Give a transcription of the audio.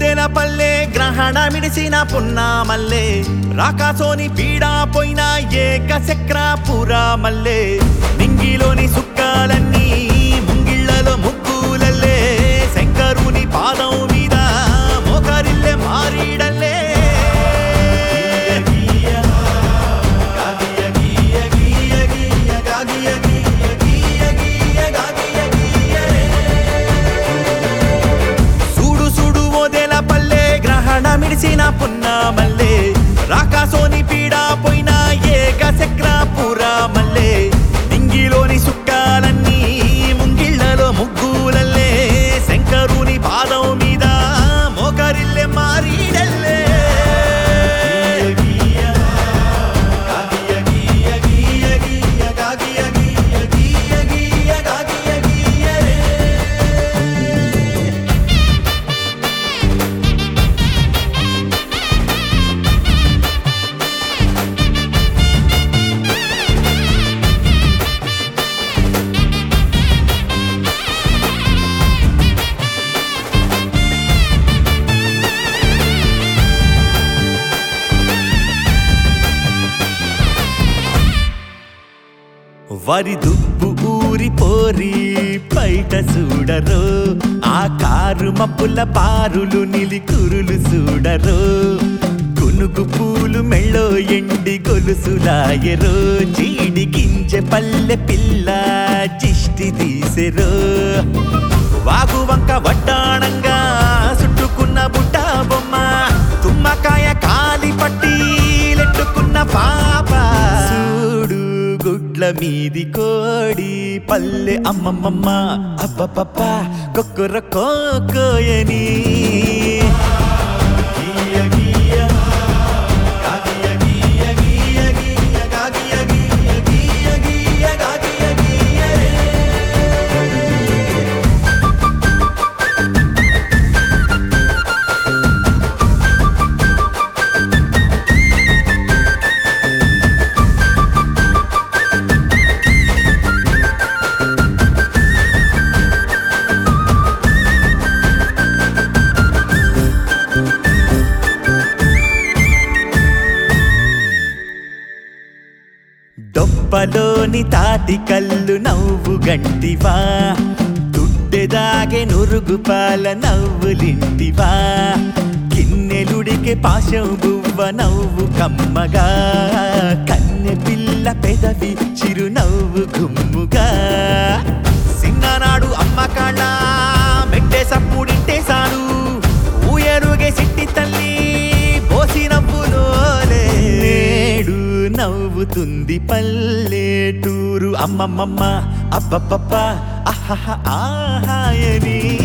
ఓదెల పల్లె గ్రహణ మిడిసిన పున్నామల్లే రాకాసోని పీడా పోయిన ఏక చక్ర పురా మల్లే నింగిలోని సుక్కాలన్నీ ముంగిళ్లలో ముగ్గులల్లే శంకరుని పాదం మీద మోకరిల్లే మారీడల్లే మిడిసిన పున్నామల్లే రాకాసోని పీడా పోయిన ఏక చక్ర పురా మల్లే నింగిలోని సుక్కాలన్నీ ముంగిళ్లలో ముగ్గులల్లే శంకరుని పాదం మీద మోకరిల్లే మారీడల్లే వరి దుబ్బు ఊరి పోరి పైట చూడరో ఆ కారు మప్పుల పారులు నిలికురులు చూడరో కునుగు పూలు మెళ్ళో ఎండి గొలుసులాయరో చీడి గింజ పల్లె పిల్ల జిష్టి తీసెరో వాగు వంక వడ్డాణంగా చుట్టుకున్న బుట్ట బొమ్మ తుమ్మకాయ కాలి పట్టి లెట్టుకున్న పాప చూడు గుడ్ల మీది కోడి పల్లె అమ్మమ్మమ్మ అబ్బపప్ప కొక్కుర కోయని డొప్పలోని తాటి కల్లు నవ్వు గంటివా దుడ్డెదాగే నురుగు పాల నవ్వులింటివా కిన్నెలుడికే పాశం బువ్వ నవ్వు కమ్మగా కన్నె పిల్ల పెదవి చిరునవ్వు గుమ్ముగా సిన్ననాడు అమ్మ కాళ్ళ మెట్టే సప్పుడింటేశాను ఊయరుగే సిట్టి తల్లి పోసి నవ్వులోలే నేడు నవ్వుతుంది పల్లెటూరు అమ్మమ్మమ్మ అబ్బబ్బబ్బ ఆహాహా ఆహాయని